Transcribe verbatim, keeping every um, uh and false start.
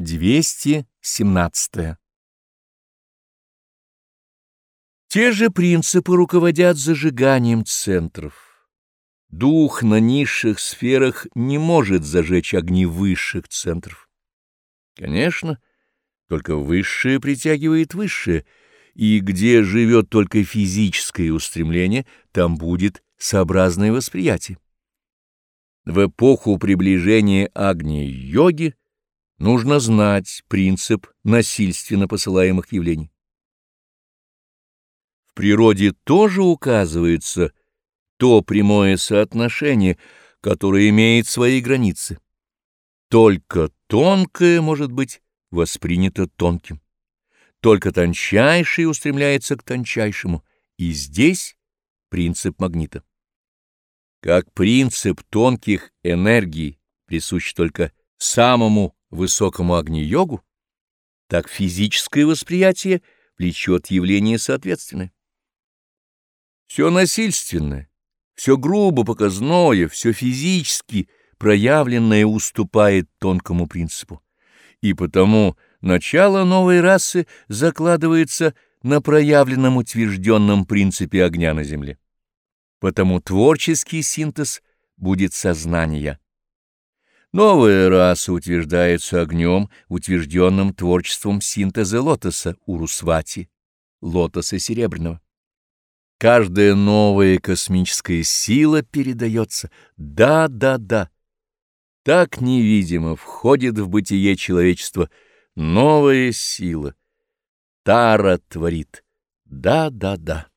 двести семнадцатое. Те же принципы руководят зажиганием центров. Дух на низших сферах не может зажечь огни высших центров. Конечно, только высшее притягивает высшее, и где живет только физическое устремление, там будет сообразное восприятие. В эпоху приближения Агни-йоги нужно знать принцип насильственно посылаемых явлений. В природе тоже указывается то прямое соотношение, которое имеет свои границы. Только тонкое может быть воспринято тонким, только тончайшее устремляется к тончайшему, и здесь принцип магнита. Как принцип тонких энергий присущ только самому высокому Агни-йогу, так физическое восприятие влечет явление соответственное. Все насильственное, все грубо показное, все физически проявленное уступает тонкому принципу, и потому начало новой расы закладывается на проявленном утвержденном принципе огня на земле. Потому творческий синтез будет сознания. Новая раса утверждается огнем, утвержденным творчеством синтеза лотоса Урусвати, лотоса серебряного. Каждая новая космическая сила передается. Да, да, да. Так невидимо входит в бытие человечества новая сила. Тара творит. Да, да, да.